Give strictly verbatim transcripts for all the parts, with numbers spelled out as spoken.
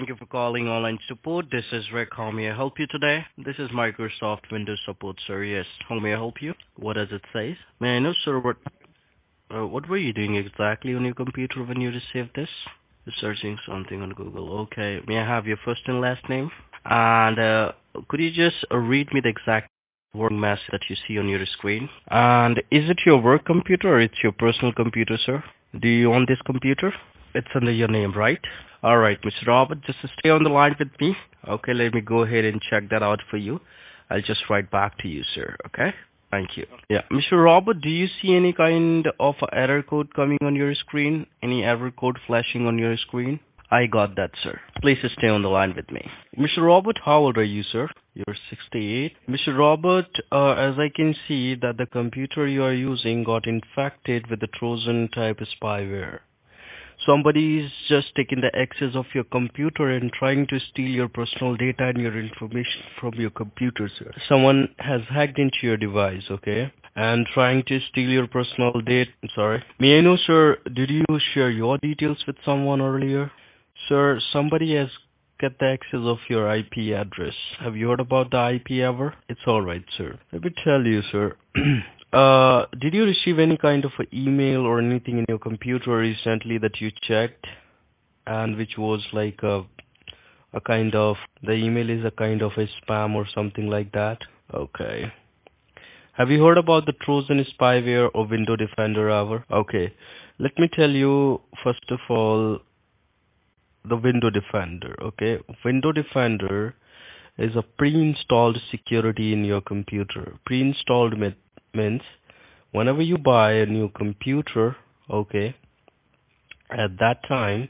Thank you for calling online support. This is Rick. How may I help you today? This is Microsoft Windows support, sir. Yes. How may I help you? What does it say? May I know, sir, what uh, what were you doing exactly on your computer when you received this? Searching something on Google. Okay. May I have your first and last name? And uh, could you just uh, read me the exact work message that you see on your screen? And is it your work computer or it's your personal computer, sir? Do you own this computer? It's under your name, right? All right, Mister Robert, just stay on the line with me. Okay, let me go ahead and check that out for you. I'll just write back to you, sir. Okay? Thank you. Yeah, Mister Robert, do you see any kind of error code coming on your screen? Any error code flashing on your screen? I got that, sir. Please stay on the line with me. Mister Robert, how old are you, sir? You're sixty-eight. Mister Robert, uh, as I can see that the computer you are using got infected with the Trojan type spyware. Somebody is just taking the access of your computer and trying to steal your personal data and your information from your computer, sir. Someone has hacked into your device, okay? And trying to steal your personal data. Sorry. May I know, sir, did you share your details with someone earlier? Sir, somebody has get the access of your I P address. Have you heard about the I P ever? It's alright, sir. Let me tell you, sir. uh, did you receive any kind of a email or anything in your computer recently that you checked and which was like a, a kind of, the email is a kind of a spam or something like that? Okay. Have you heard about the Trojan spyware or Window Defender ever? Okay. Let me tell you, first of all, the Window Defender, okay? Window Defender is a pre-installed security in your computer. Pre-installed me- means whenever you buy a new computer, okay, at that time,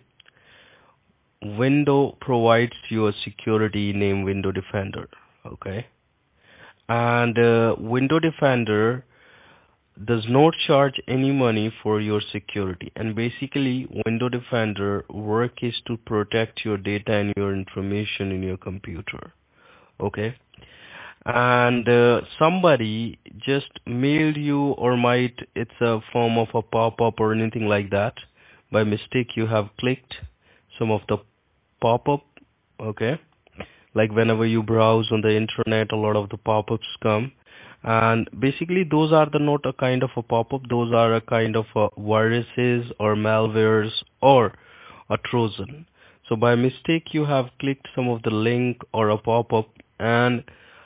Windows provides you a security named Window Defender, okay? And uh, Window Defender does not charge any money for your security, and basically Window Defender work is to protect your data and your information in your computer, okay? And uh, somebody just mailed you, or might it's a form of a pop-up or anything like that. By mistake you have clicked some of the pop-up, okay? Like whenever you browse on the internet, a lot of the pop-ups come, and basically those are the not a kind of a pop-up, those are a kind of a viruses or malwares or a Trojan. So by mistake you have clicked some of the link or a pop-up, and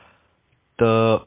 the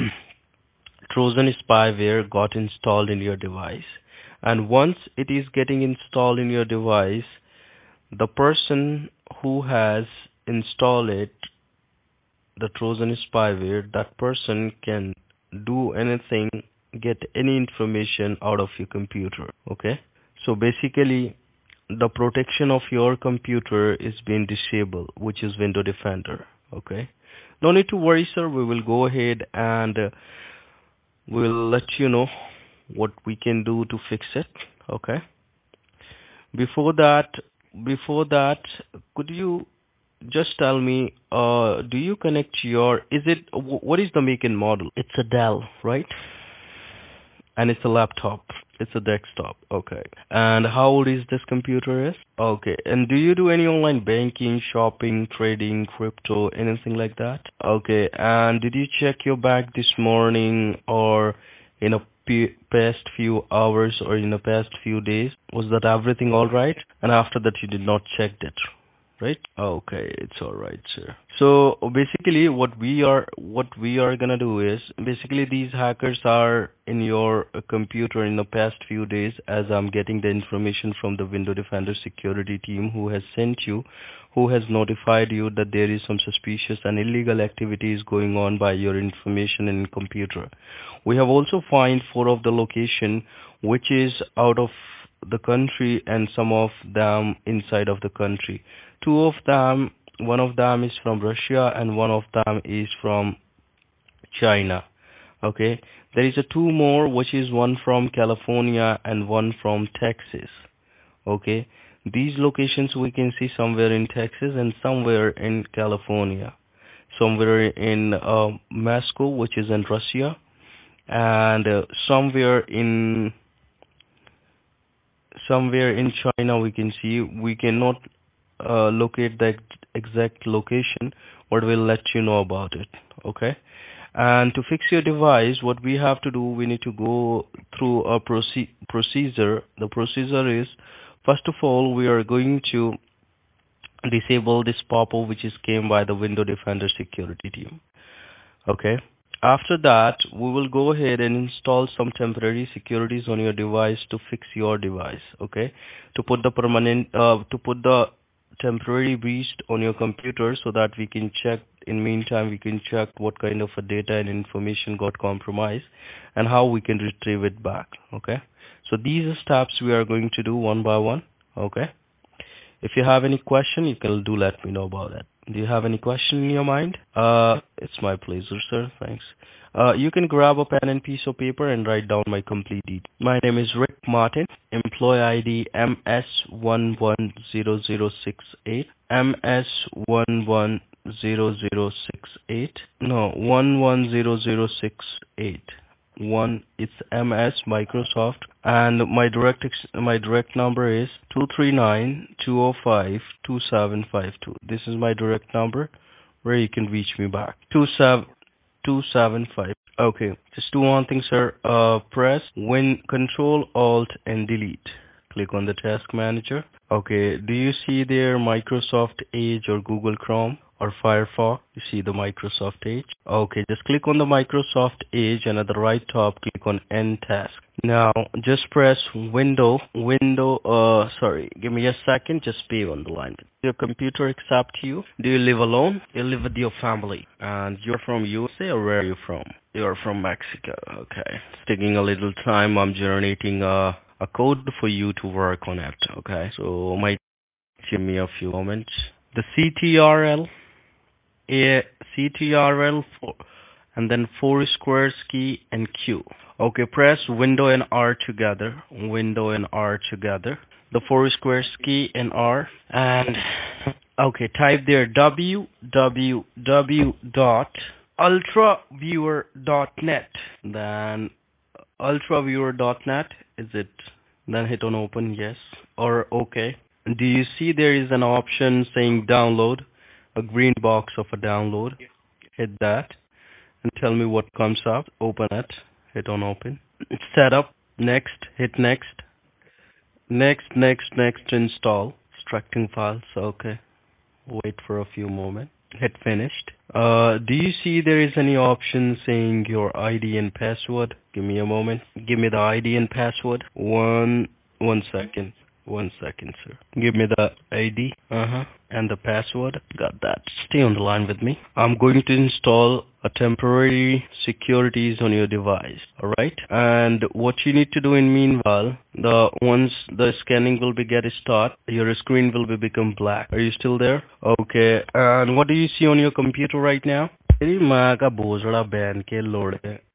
Trojan spyware got installed in your device. And once it is getting installed in your device, the person who has installed it, the Trojan spyware, that person can do anything, get any information out of your computer. Okay? So basically, the protection of your computer is being disabled, which is Window Defender. Okay? No need to worry, sir. We will go ahead and uh, we'll let you know what we can do to fix it. Okay? Before that, before that, could you just tell me, uh, do you connect your, is it, wh- what is the make and model? It's a Dell, right? And it's a laptop. It's a desktop. Okay. And how old is this computer is? Okay. And do you do any online banking, shopping, trading, crypto, anything like that? Okay. And did you check your bag this morning or in a p- past few hours or in the past few days? Was that everything all right? And after that you did not check it, right? Okay, it's all right, sir. So basically, what we are what we are gonna do is basically these hackers are in your uh, computer in the past few days, as I'm getting the information from the Window Defender security team who has sent you, who has notified you that there is some suspicious and illegal activities going on by your information in computer. We have also find four of the location which is out of the country and some of them inside of the country. Two of them, one of them is from Russia and one of them is from China. Okay, there is a two more, which is one from California and one from Texas. Okay, these locations we can see somewhere in Texas and somewhere in California, somewhere in uh, Moscow, which is in Russia, and uh, somewhere in somewhere in China we can see. We cannot uh, locate the ex- exact location, but we'll let you know about it. Okay. And to fix your device, what we have to do, we need to go through a proce- procedure. The procedure is, first of all, we are going to disable this pop-up which is came by the Window Defender security team. Okay. After that, we will go ahead and install some temporary securities on your device to fix your device. Okay. To put the permanent, uh, to put the temporary breach on your computer so that we can check. In meantime, we can check what kind of a data and information got compromised and how we can retrieve it back. Okay. So these are steps we are going to do one by one. Okay. If you have any question, you can do let me know about it. Do you have any question in your mind? Uh, it's my pleasure, sir. Thanks. Uh, you can grab a pen and piece of paper and write down my complete details. My name is Rick Martin. Employee I D M S one one zero zero six eight. M S one one zero zero six eight. No, one one zero zero six eight. One, it's M S Microsoft, and my direct ex- my direct number is two three nine two zero five two seven five two. This is my direct number where you can reach me back. Two seven two seven five. Okay, just do one thing, sir. Uh, press Win Control Alt and Delete. Click on the Task Manager. Okay, do you see there Microsoft Edge or Google Chrome or Firefox? You see the Microsoft Edge? Okay, just click on the Microsoft Edge and at the right top, click on End Task. Now, just press Window, Window, uh, sorry, give me a second, just be on the line. Your computer accept you? Do you live alone? You live with your family. And you're from U S A or where are you from? You're from Mexico, okay. It's taking a little time, I'm generating a, a code for you to work on it, okay. So, might give me a few moments. The C T R L, a C T R L four, and then four squares key and Q. Okay, press Window and R together. Window and R together. The four squares key and R. And okay, type there w w w dot ultraviewer dot net. Then ultraviewer dot net, is it? Then hit on open, yes or okay. Do you see there is an option saying download? A green box of a download. Hit that and tell me what comes up. Open it. Hit on open. Setup. Next. Hit next. Next, next, next. Install. Extracting files. Okay. Wait for a few moments. Hit finished. Uh, do you see there is any option saying your I D and password? Give me a moment. Give me the I D and password. One, one second. One second, sir. Give me the I D. Uh-huh. And the password. Got that. Stay on the line with me. I'm going to install a temporary securities on your device. Alright? And what you need to do in meanwhile, the once the scanning will be get start, your screen will be become black. Are you still there? Okay. And what do you see on your computer right now? तेरी माँ का भोसड़ा बहन के लोड़े